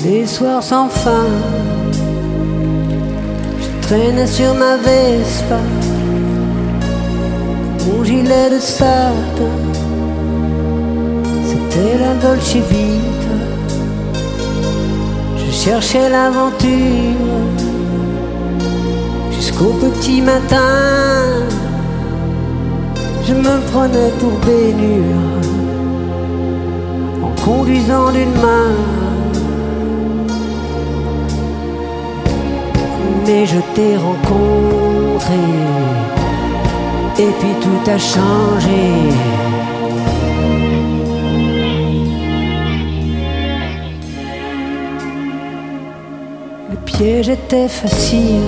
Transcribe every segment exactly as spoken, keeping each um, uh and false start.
Les soirs sans fin, je traînais sur ma Vespa, mon gilet de satin, c'était la Dolce Vita. Je cherchais l'aventure jusqu'au petit matin. Je me prenais pour Bénure en conduisant d'une main. Mais je t'ai rencontré et puis tout a changé. Le piège était facile,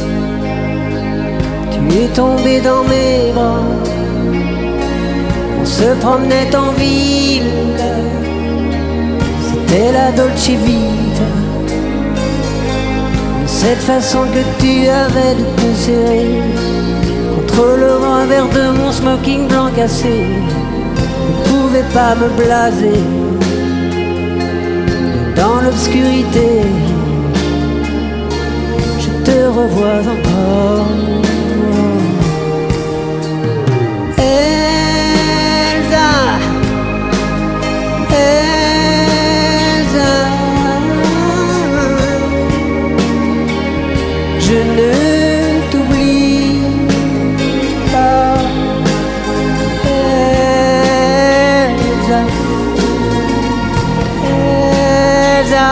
tu es tombé dans mes bras. On se promenait en ville, c'était la Dolce Vita. Cette façon que tu avais de te serrer contre le revers de mon smoking blanc cassé ne pouvait pas me blaser. Dans l'obscurité, je te revois encore. Elsa, Elsa, je ne t'oublie pas, Elsa, Elsa.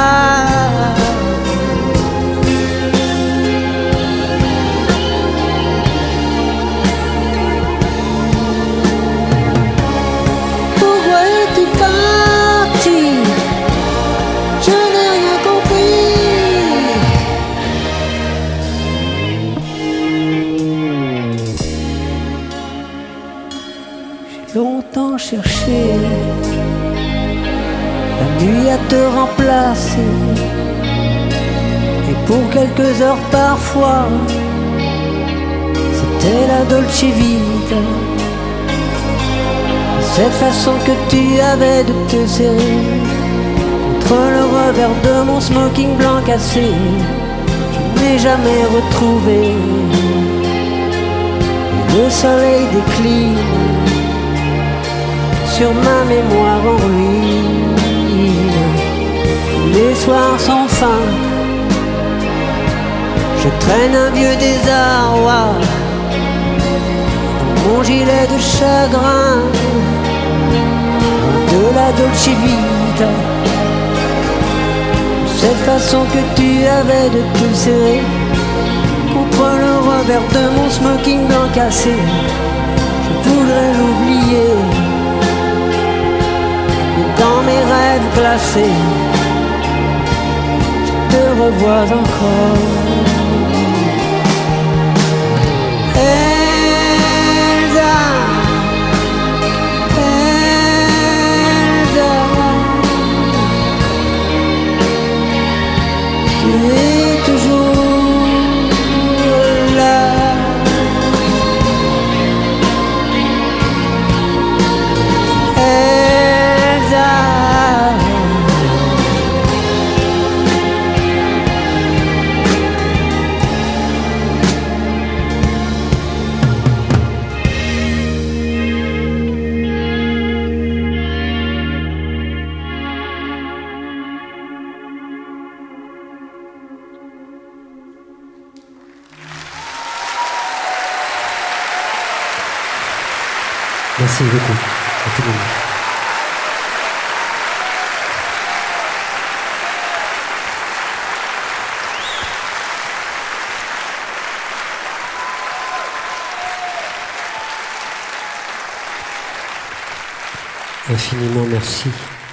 Pourquoi es-tu parti? Je n'ai rien compris. J'ai longtemps cherché la nuit à te remplacer, et pour quelques heures parfois, c'était la Dolce Vita. Cette façon que tu avais de te serrer contre le revers de mon smoking blanc cassé, je n'ai jamais retrouvé. Et le soleil décline sur ma mémoire en ruine. Les soirs sans fin, je traîne un vieux désarroi dans mon gilet de chagrin de la Dolce Vita. Cette façon que tu avais de te serrer contre le revers de mon smoking blanc cassé, je voudrais l'oublier. Dans mes rêves glacés, je te revois encore. Elsa, Elsa, tu es toujours là. Merci beaucoup à tout le monde. Infiniment merci.